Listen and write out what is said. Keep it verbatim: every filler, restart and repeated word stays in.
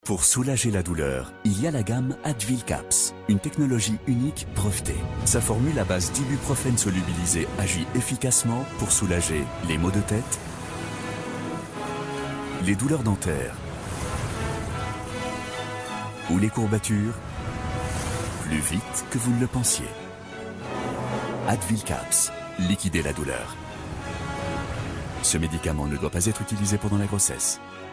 Pour soulager la douleur, il y a la gamme Advil Caps, une technologie unique brevetée. Sa formule à base d'ibuprofène solubilisé agit efficacement pour soulager les maux de tête, les douleurs dentaires ou les courbatures plus vite que vous ne le pensiez. Advil Caps, liquidez la douleur. Ce médicament ne doit pas être utilisé pendant la grossesse.